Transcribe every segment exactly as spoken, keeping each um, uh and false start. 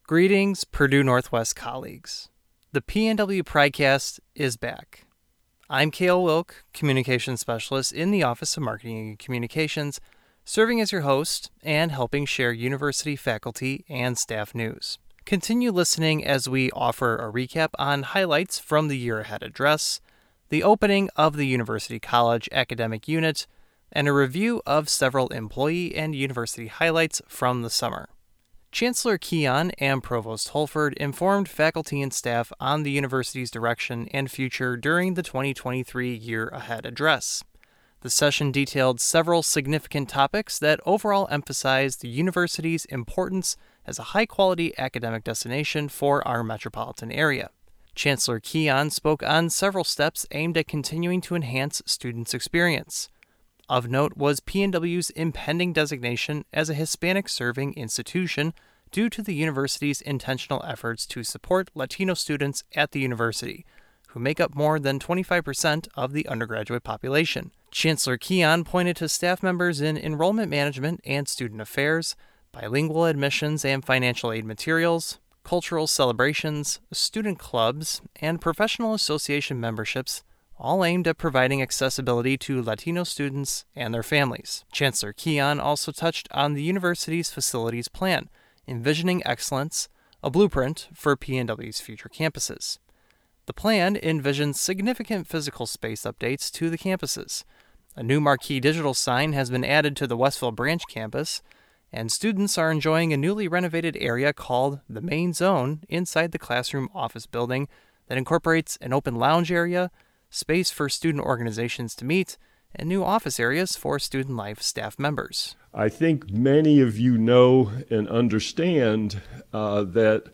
Greetings, Purdue Northwest colleagues. The P N W Pridecast is back. I'm Cale Wilk, Communications Specialist in the Office of Marketing and Communications, serving as your host and helping share university faculty and staff news. Continue listening as we offer a recap on highlights from the Year Ahead Address, the opening of the University College Academic Unit, and a review of several employee and university highlights from the summer. Chancellor Keon and Provost Holford informed faculty and staff on the university's direction and future during the twenty twenty-three Year Ahead Address. The session detailed several significant topics that overall emphasized the university's importance as a high-quality academic destination for our metropolitan area. Chancellor Keon spoke on several steps aimed at continuing to enhance students' experience. Of note was P N W's impending designation as a Hispanic-serving institution due to the university's intentional efforts to support Latino students at the university, who make up more than twenty-five percent of the undergraduate population. Chancellor Keon pointed to staff members in enrollment management and student affairs, bilingual admissions and financial aid materials, cultural celebrations, student clubs, and professional association memberships, all aimed at providing accessibility to Latino students and their families. Chancellor Keon also touched on the university's facilities plan, Envisioning Excellence, a blueprint for P N W's future campuses. The plan envisions significant physical space updates to the campuses. A new marquee digital sign has been added to the Westville Branch campus, and students are enjoying a newly renovated area called the Main Zone inside the classroom office building that incorporates an open lounge area, space for student organizations to meet, and new office areas for Student Life staff members. I think many of you know and understand uh, that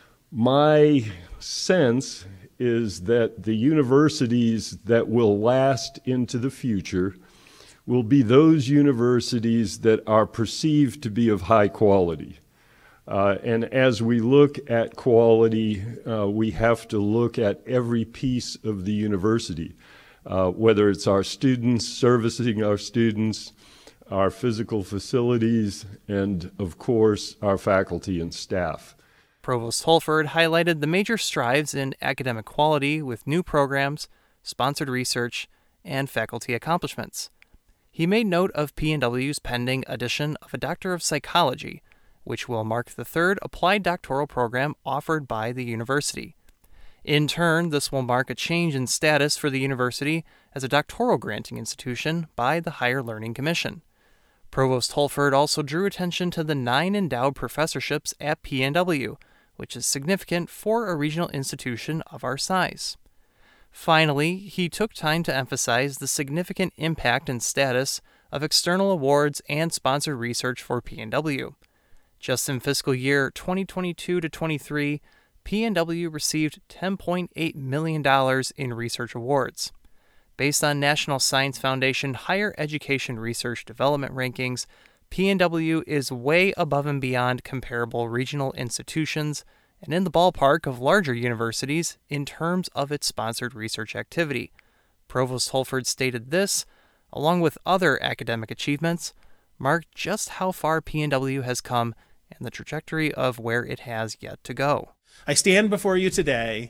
my sense is that the universities that will last into the future will be those universities that are perceived to be of high quality. Uh, and as we look at quality, uh, we have to look at every piece of the university, uh, whether it's our students, servicing our students, our physical facilities, and of course, our faculty and staff. Provost Holford highlighted the major strides in academic quality with new programs, sponsored research, and faculty accomplishments. He made note of P N W's pending addition of a Doctor of Psychology, which will mark the third applied doctoral program offered by the university. In turn, this will mark a change in status for the university as a doctoral granting institution by the Higher Learning Commission. Provost Holford also drew attention to the nine endowed professorships at P N W, which is significant for a regional institution of our size. Finally, he took time to emphasize the significant impact and status of external awards and sponsored research for P N W. Just in fiscal year twenty twenty-two to twenty-three, P N W received ten point eight million dollars in research awards. Based on National Science Foundation Higher Education Research Development rankings, P N W is way above and beyond comparable regional institutions and in the ballpark of larger universities in terms of its sponsored research activity. Provost Holford stated this, along with other academic achievements, mark just how far P N W has come and the trajectory of where it has yet to go. I stand before you today,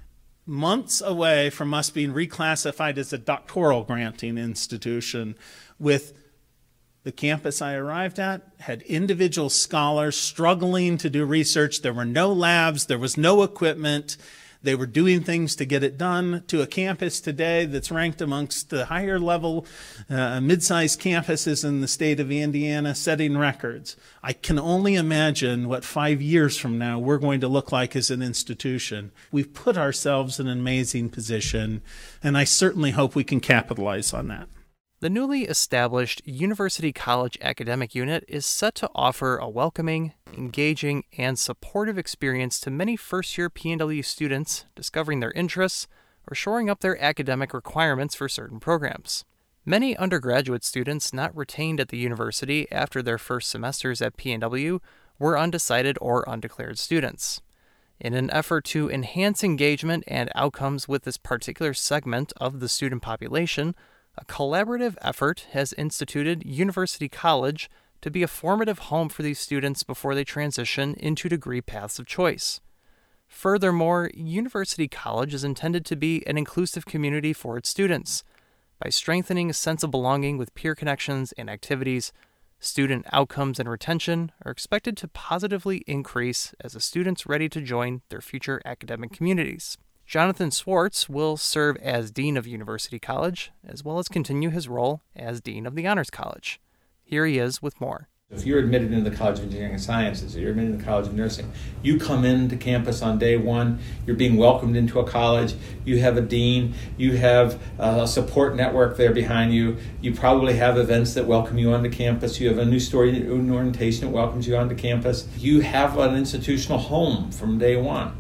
months away from us being reclassified as a doctoral granting institution, with the campus I arrived at had individual scholars struggling to do research. There were no labs, there was no equipment. They were doing things to get it done, to a campus today that's ranked amongst the higher level, uh, mid-sized campuses in the state of Indiana, setting records. I can only imagine what five years from now we're going to look like as an institution. We've put ourselves in an amazing position, and I certainly hope we can capitalize on that. The newly established University College Academic Unit is set to offer a welcoming, engaging, and supportive experience to many first-year P N W students discovering their interests or shoring up their academic requirements for certain programs. Many undergraduate students not retained at the university after their first semesters at P N W were undecided or undeclared students. In an effort to enhance engagement and outcomes with this particular segment of the student population, a collaborative effort has instituted University College to be a formative home for these students before they transition into degree paths of choice. Furthermore, University College is intended to be an inclusive community for its students. By strengthening a sense of belonging with peer connections and activities, student outcomes and retention are expected to positively increase as the students ready to join their future academic communities. Jonathan Swartz will serve as Dean of University College, as well as continue his role as Dean of the Honors College. Here he is with more. If you're admitted into the College of Engineering and Sciences, or you're admitted into the College of Nursing, you come into campus on day one, you're being welcomed into a college, you have a dean, you have a support network there behind you, you probably have events that welcome you onto campus, you have a new story new orientation that welcomes you onto campus, you have an institutional home from day one.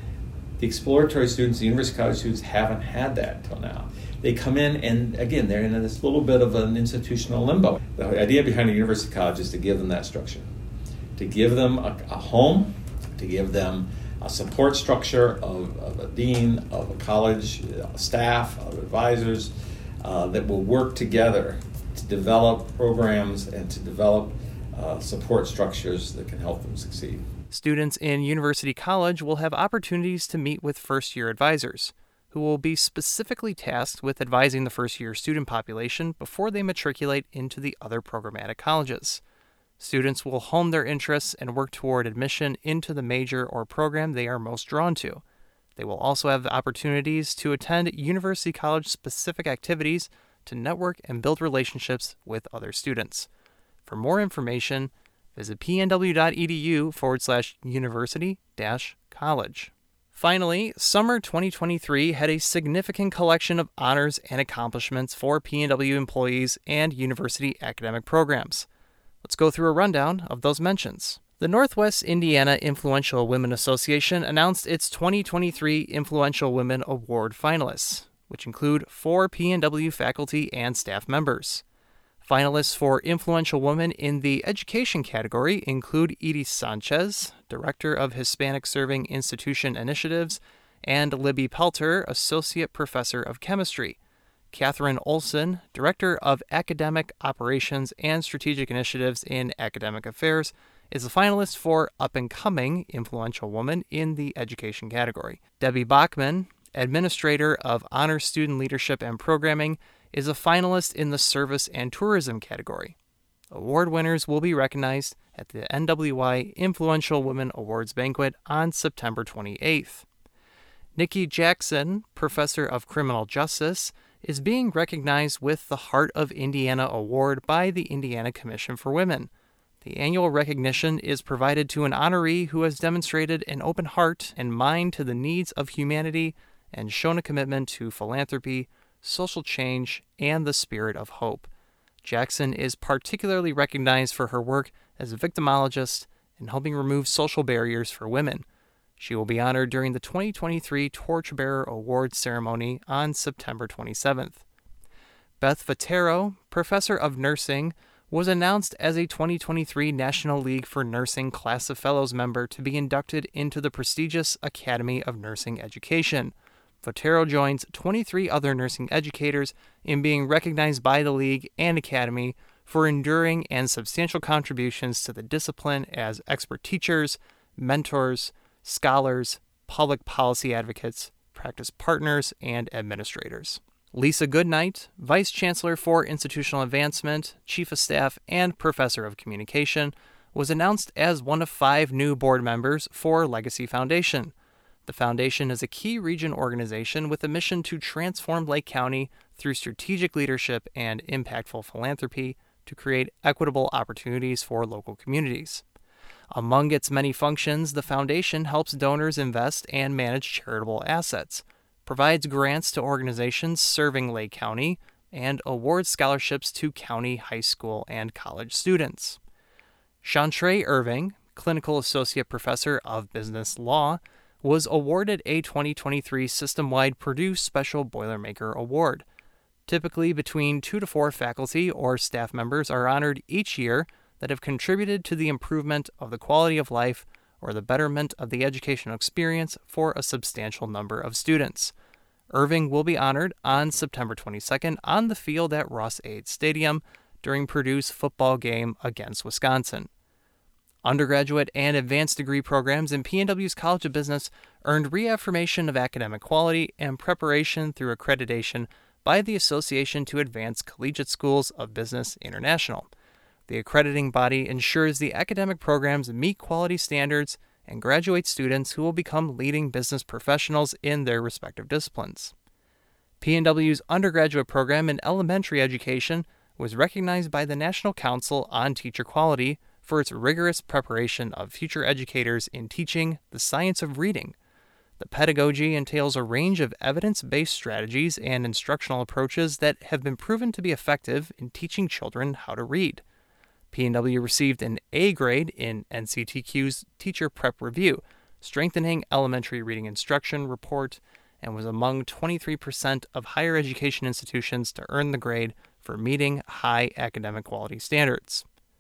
The exploratory students, the University College students, haven't had that until now. They come in and, again, they're in this little bit of an institutional limbo. The idea behind a university college is to give them that structure, to give them a, a home, to give them a support structure of, of a dean, of a college a staff, of advisors uh, that will work together to develop programs and to develop uh, support structures that can help them succeed. Students in University College will have opportunities to meet with first-year advisors, who will be specifically tasked with advising the first-year student population before they matriculate into the other programmatic colleges. Students will hone their interests and work toward admission into the major or program they are most drawn to. They will also have the opportunities to attend University College-specific activities to network and build relationships with other students. For more information, visit pnw.edu forward slash university dash college. Finally, summer twenty twenty-three had a significant collection of honors and accomplishments for P N W employees and university academic programs. Let's go through a rundown of those mentions. The Northwest Indiana Influential Women Association announced its twenty twenty-three Influential Women Award finalists, which include four P N W faculty and staff members. Finalists for Influential Women in the Education category include Edie Sanchez, Director of Hispanic Serving Institution Initiatives, and Libby Pelter, Associate Professor of Chemistry. Catherine Olson, Director of Academic Operations and Strategic Initiatives in Academic Affairs, is a finalist for Up and Coming Influential Woman in the Education category. Debbie Bachman, Administrator of Honor Student Leadership and Programming, is a finalist in the Service and Tourism category. Award winners will be recognized at the N W Y Influential Women Awards Banquet on September twenty-eighth. Nikki Jackson, Professor of Criminal Justice, is being recognized with the Heart of Indiana Award by the Indiana Commission for Women. The annual recognition is provided to an honoree who has demonstrated an open heart and mind to the needs of humanity and shown a commitment to philanthropy, social change, and the spirit of hope. Jackson is particularly recognized for her work as a victimologist in helping remove social barriers for women. She will be honored during the twenty twenty-three Torchbearer Awards ceremony on September twenty-seventh. Beth Vatero, Professor of Nursing, was announced as a twenty twenty-three National League for Nursing Class of Fellows member to be inducted into the prestigious Academy of Nursing Education. Vatero joins twenty-three other nursing educators in being recognized by the League and Academy for enduring and substantial contributions to the discipline as expert teachers, mentors, scholars, public policy advocates, practice partners, and administrators. Lisa Goodnight, Vice Chancellor for Institutional Advancement, Chief of Staff, and Professor of Communication, was announced as one of five new board members for Legacy Foundation. The foundation is a key region organization with a mission to transform Lake County through strategic leadership and impactful philanthropy to create equitable opportunities for local communities. Among its many functions, the foundation helps donors invest and manage charitable assets, provides grants to organizations serving Lake County, and awards scholarships to county high school and college students. Chantre Irving, Clinical Associate Professor of Business Law, was awarded a twenty twenty-three System-Wide Purdue Special Boilermaker Award. Typically, between two to four faculty or staff members are honored each year that have contributed to the improvement of the quality of life or the betterment of the educational experience for a substantial number of students. Irving will be honored on September twenty-second on the field at Ross-Ade Stadium during Purdue's football game against Wisconsin. Undergraduate and advanced degree programs in P N W's College of Business earned reaffirmation of academic quality and preparation through accreditation by the Association to Advance Collegiate Schools of Business International. The accrediting body ensures the academic programs meet quality standards and graduate students who will become leading business professionals in their respective disciplines. P N W's undergraduate program in elementary education was recognized by the National Council on Teacher Quality for its rigorous preparation of future educators in teaching the science of reading. The pedagogy entails a range of evidence-based strategies and instructional approaches that have been proven to be effective in teaching children how to read. P N W received an A grade in N C T Q's Teacher Prep Review, Strengthening Elementary Reading Instruction report, and was among twenty-three percent of higher education institutions to earn the grade for meeting high academic quality standards.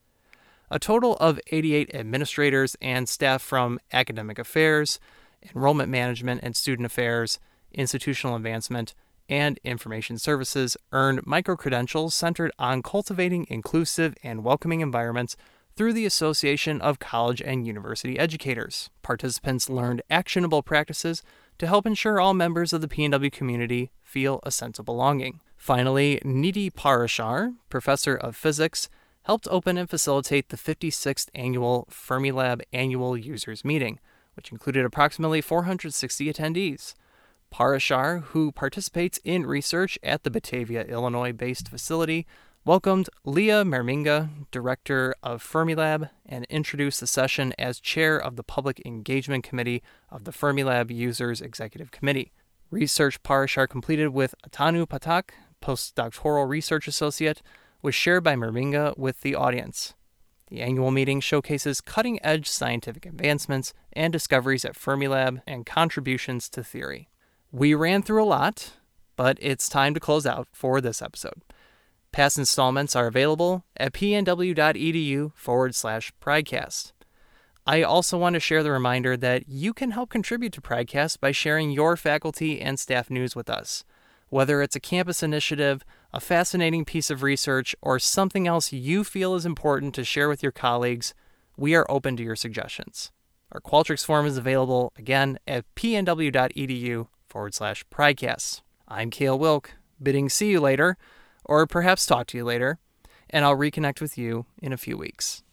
A total of eighty-eight administrators and staff from academic affairs, enrollment management and student affairs, institutional advancement, and information services earned micro-credentials centered on cultivating inclusive and welcoming environments through the Association of College and University Educators. Participants learned actionable practices to help ensure all members of the P N W community feel a sense of belonging. Finally, Nidhi Parashar, professor of physics, helped open and facilitate the fifty-sixth annual Fermilab Annual Users Meeting, which included approximately four hundred sixty attendees. Parashar, who participates in research at the Batavia, Illinois-based facility, welcomed Leah Merminga, director of Fermilab, and introduced the session as chair of the Public Engagement Committee of the Fermilab Users Executive Committee. Research Parashar completed with Atanu Patak, postdoctoral research associate, was shared by Merminga with the audience. The annual meeting showcases cutting-edge scientific advancements and discoveries at Fermilab and contributions to theory. We ran through a lot, but it's time to close out for this episode. Past installments are available at pnw.edu forward slash Pridecast. I also want to share the reminder that you can help contribute to Pridecast by sharing your faculty and staff news with us. Whether it's a campus initiative, a fascinating piece of research, or something else you feel is important to share with your colleagues, we are open to your suggestions. Our Qualtrics form is available, again, at pnw.edu forward slash Pridecast. I'm Cale Wilk, bidding see you later, or perhaps talk to you later, and I'll reconnect with you in a few weeks.